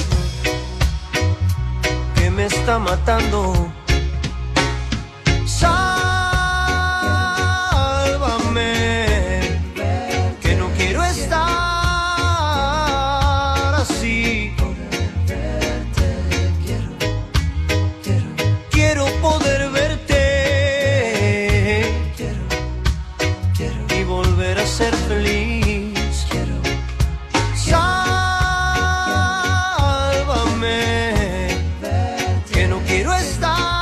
Speaker 2: que me está matando. Sálvame, que no quiero estar así. Quiero poder verte. Ser feliz, quiero. Sálvame, que no quiero estar.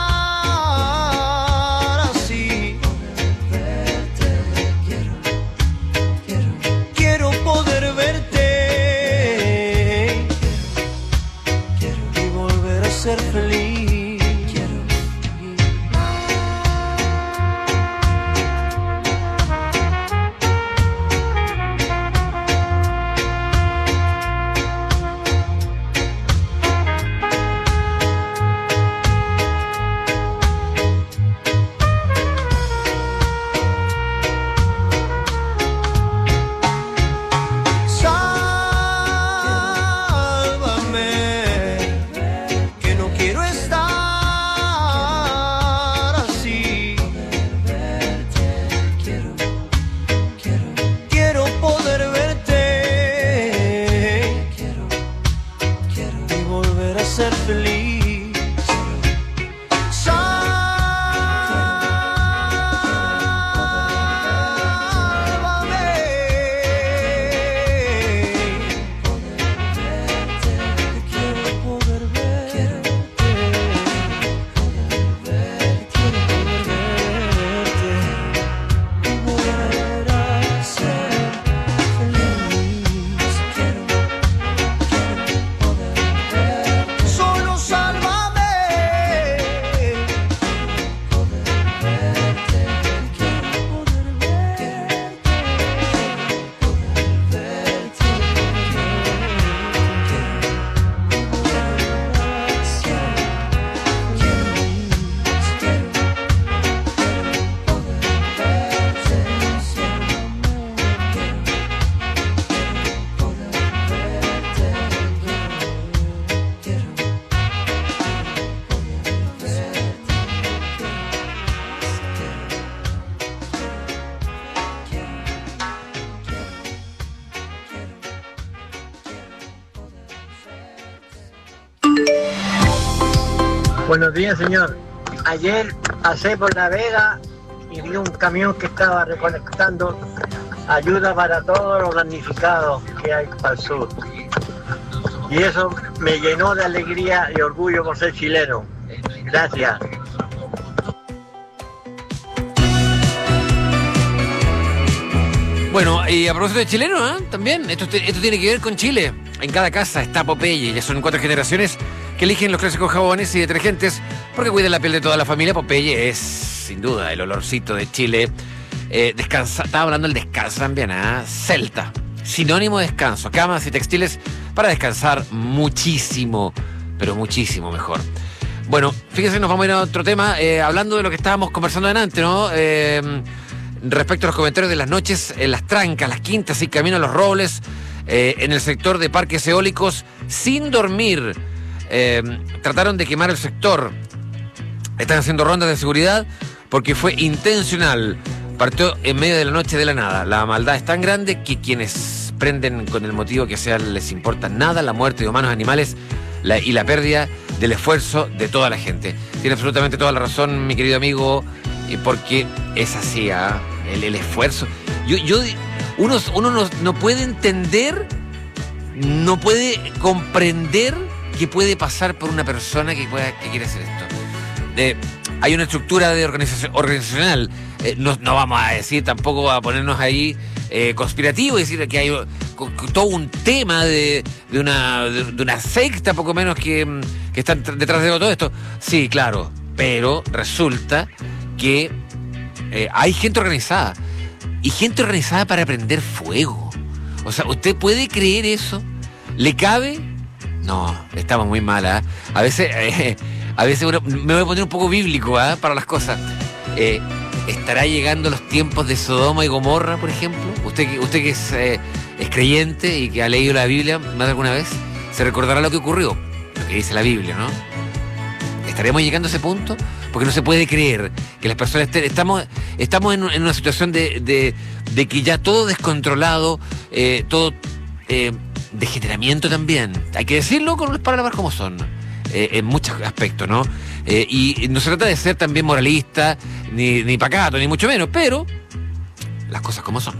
Speaker 6: Buenos días, señor. Ayer pasé por La Vega y vi un camión que estaba recolectando ayuda para todos los damnificados que hay para el sur. Y eso me llenó de alegría y orgullo por ser chileno. Gracias.
Speaker 3: Bueno, y a propósito de chileno, ¿eh? También, esto, esto tiene que ver con Chile. En cada casa está Popeye, ya son cuatro generaciones que eligen los clásicos jabones y detergentes porque cuidan la piel de toda la familia. Popeye es, sin duda, el olorcito de Chile. Eh, descansa, estaba hablando del descanso también, ¿eh? Celta, sinónimo de descanso, camas y textiles para descansar muchísimo, pero muchísimo mejor. Bueno, fíjense, nos vamos a ir a otro tema, eh, hablando de lo que estábamos conversando antes, ¿no? Eh, respecto a los comentarios de las noches en las trancas, las quintas y camino a los robles, eh, en el sector de parques eólicos, sin dormir. Eh, trataron de quemar el sector. Están haciendo rondas de seguridad porque fue intencional. Partió en medio de la noche de la nada. La maldad es tan grande que quienes prenden con el motivo que sea les importa nada la muerte de humanos, animales la, y la pérdida del esfuerzo de toda la gente. Tiene absolutamente toda la razón, mi querido amigo, eh, porque es así, ¿eh? el, el esfuerzo. Yo, yo, uno, uno no, no puede entender, no puede comprender qué puede pasar por una persona que, pueda, que quiere hacer esto. Eh, hay una estructura de organización, organizacional. Eh, no, no vamos a decir tampoco a ponernos ahí eh, conspirativos y decir que hay co, co, todo un tema de, de, una, de, de una secta, poco menos, que, que están detrás de todo esto. Sí, claro, pero resulta que eh, hay gente organizada. Y gente organizada para prender fuego. O sea, ¿usted puede creer eso? ¿Le cabe? No, estamos muy mal, ¿eh? A veces, eh, a veces uno, me voy a poner un poco bíblico, ¿eh? Para las cosas. Eh, ¿Estará llegando los tiempos de Sodoma y Gomorra, por ejemplo? Usted que, usted que es, eh, es creyente y que ha leído la Biblia más de alguna vez, se recordará lo que ocurrió, lo que dice la Biblia, ¿no? ¿Estaremos llegando a ese punto? Porque no se puede creer que las personas estén... Estamos, estamos en, en una situación de, de, de que ya todo descontrolado, eh, todo eh, degeneramiento también. Hay que decirlo con las palabras como son, eh, en muchos aspectos, ¿no? Eh, y no se trata de ser también moralista, ni, ni pacato, ni mucho menos, pero las cosas como son.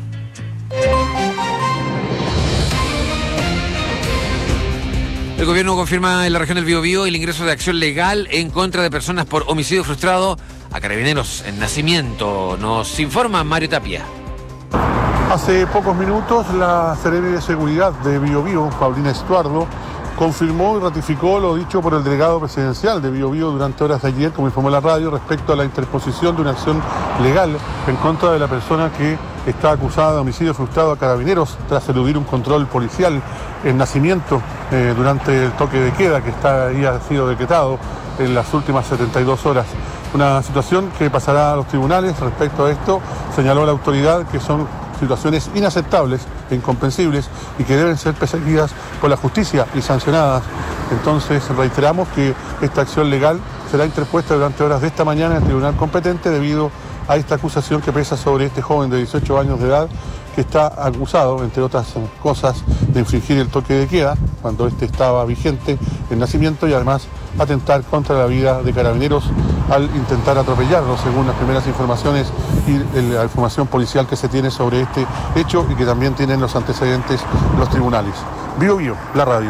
Speaker 3: El gobierno confirma en la región del Biobío el ingreso de acción legal en contra de personas por homicidio frustrado a Carabineros en Nacimiento. Nos informa Mario Tapia.
Speaker 17: Hace pocos minutos la Seremi de Seguridad de Biobío, Paulina Estuardo, confirmó y ratificó lo dicho por el delegado presidencial de Biobío durante horas de ayer, como informó la radio, respecto a la interposición de una acción legal en contra de la persona que está acusada de homicidio frustrado a Carabineros tras eludir un control policial en Nacimiento eh, durante el toque de queda que está, había sido decretado en las últimas setenta y dos horas. Una situación que pasará a los tribunales. Respecto a esto, señaló la autoridad que son situaciones inaceptables e incomprensibles y que deben ser perseguidas por la justicia y sancionadas. Entonces reiteramos que esta acción legal será interpuesta durante horas de esta mañana en el tribunal competente debido a esta acusación que pesa sobre este joven de dieciocho años de edad que está acusado, entre otras cosas, de infringir el toque de queda cuando este estaba vigente en Nacimiento y además atentar contra la vida de Carabineros al intentar atropellarlo, según las primeras informaciones y la información policial que se tiene sobre este hecho y que también tienen los antecedentes los tribunales. Bio Bio, la radio.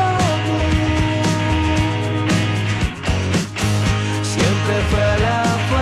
Speaker 26: Fue la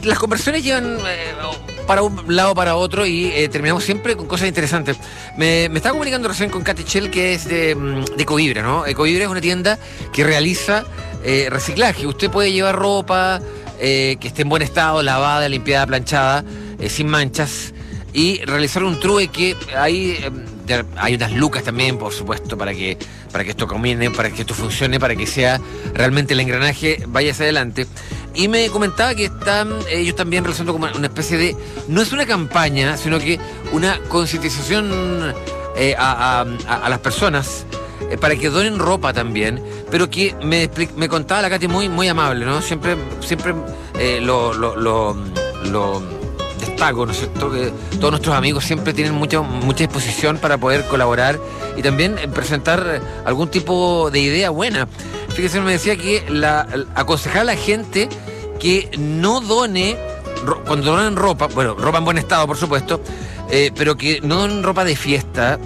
Speaker 3: las conversaciones llevan eh, para un lado para otro y eh, terminamos siempre con cosas interesantes. Me, me estaba comunicando recién con Katy Chell, que es de, de Ecovibra, ¿no? Ecovibra es una tienda que realiza eh, reciclaje. Usted puede llevar ropa eh, que esté en buen estado, lavada, limpiada, planchada, eh, sin manchas, y realizar un trueque. Hay, eh, hay unas lucas también, por supuesto, para que, para que esto combine, para que esto funcione, para que sea realmente el engranaje vaya hacia adelante. Y me comentaba que están ellos también realizando como una especie de, no es una campaña, sino que una concientización eh, a, a, a las personas eh, para que donen ropa también, pero que me, me contaba la Katy muy, muy amable, ¿no? Siempre, siempre eh, lo, lo, lo, lo destaco, ¿no es cierto? Que todos nuestros amigos siempre tienen mucha, mucha disposición para poder colaborar y también presentar algún tipo de idea buena. Fíjese, me decía que la, aconsejar a la gente que no done, cuando donen ropa, bueno, ropa en buen estado, por supuesto, eh, pero que no donen ropa de fiesta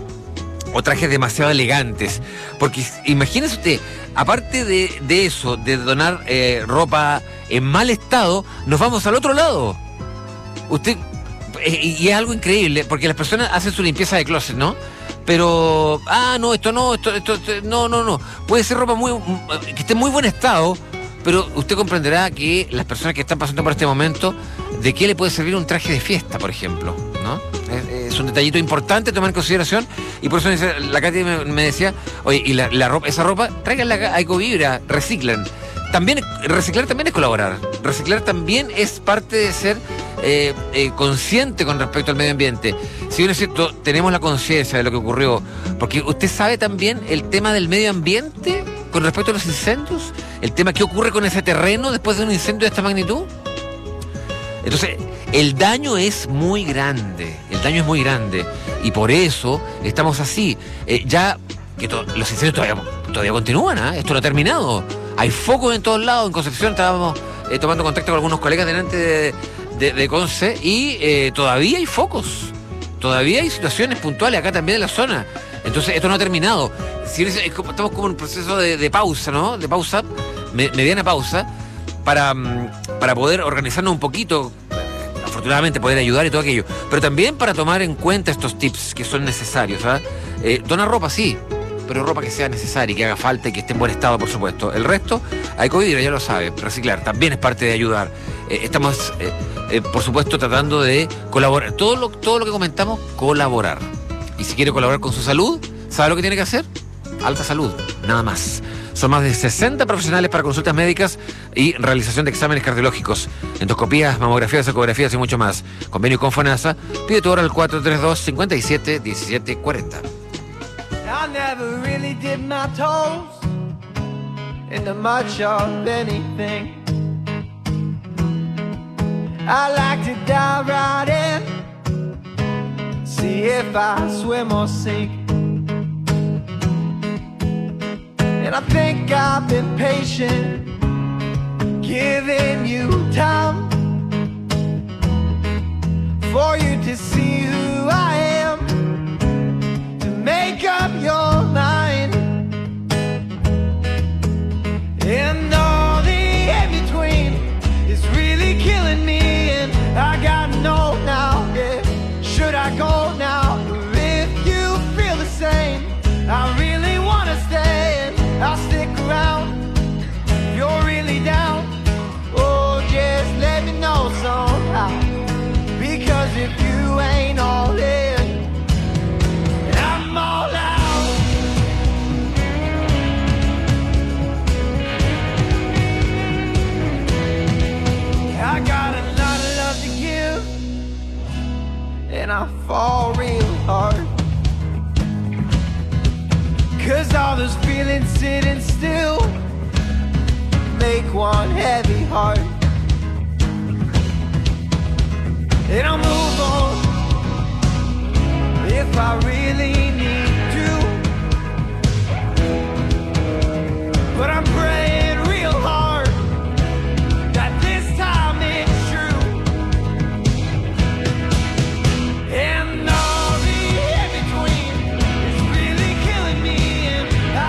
Speaker 3: o trajes demasiado elegantes. Porque imagínese usted, aparte de, de eso, de donar eh, ropa en mal estado, nos vamos al otro lado. Usted, eh, y es algo increíble, porque las personas hacen su limpieza de closet, ¿no? Pero, ah, no, esto no, esto, esto, esto no, no, no. Puede ser ropa muy que esté en muy buen estado, pero usted comprenderá que las personas que están pasando por este momento, ¿de qué le puede servir un traje de fiesta, por ejemplo? ¿No? Es, es un detallito importante tomar en consideración, y por eso la Katy me, me decía, oye, y la, la ropa, esa ropa, tráiganla a Ecovibra, reciclen. También, reciclar también es colaborar. Reciclar también es parte de ser eh, eh, consciente con respecto al medio ambiente. Si bien es cierto, tenemos la conciencia de lo que ocurrió, porque usted sabe también el tema del medio ambiente con respecto a los incendios, el tema que ocurre con ese terreno después de un incendio de esta magnitud. Entonces, el daño es muy grande, el daño es muy grande, y por eso estamos así. Eh, ya que to- los incendios todavía, todavía continúan, ¿eh? Esto no ha terminado. Hay focos en todos lados. En Concepción estábamos eh, tomando contacto con algunos colegas delante de, de, de Conce, y eh, todavía hay focos. Todavía hay situaciones puntuales acá también en la zona. Entonces esto no ha terminado. Si es, es como, estamos como en un proceso de, de pausa, ¿no? De pausa, me, mediana pausa, para, para poder organizarnos un poquito, afortunadamente poder ayudar y todo aquello. Pero también para tomar en cuenta estos tips que son necesarios, ¿sabes? Eh, donar ropa, sí, pero ropa que sea necesaria y que haga falta y que esté en buen estado, por supuesto. El resto, hay Ecovibra, ya lo sabe, reciclar también es parte de ayudar. Eh, estamos, eh, eh, por supuesto, tratando de colaborar. Todo lo, todo lo que comentamos, colaborar. Y si quiere colaborar con su salud, ¿sabe lo que tiene que hacer? Alta Salud, nada más. Son más de sesenta profesionales para consultas médicas y realización de exámenes cardiológicos, endoscopías, mamografías, ecografías y mucho más. Convenio con FONASA. Pide tu hora al cuatro tres dos, cinco siete, uno siete cuatro cero.
Speaker 2: I never really did my toes into much of anything. I like to dive right in, see if I swim or sink. And I think I've been patient, giving you time for you to see who I am, to make up your mind. And all the in-between is really killing me, and I gotta know now, yeah, should I go now? If you feel the same, I really wanna stay, and I'll stick around if you're really down. Oh, just let me know somehow, because if you ain't all in, I'm all out. I got a lot of love to give, and I fall real hard, 'cause all those feelings sitting still make one heavy heart. And I'm moving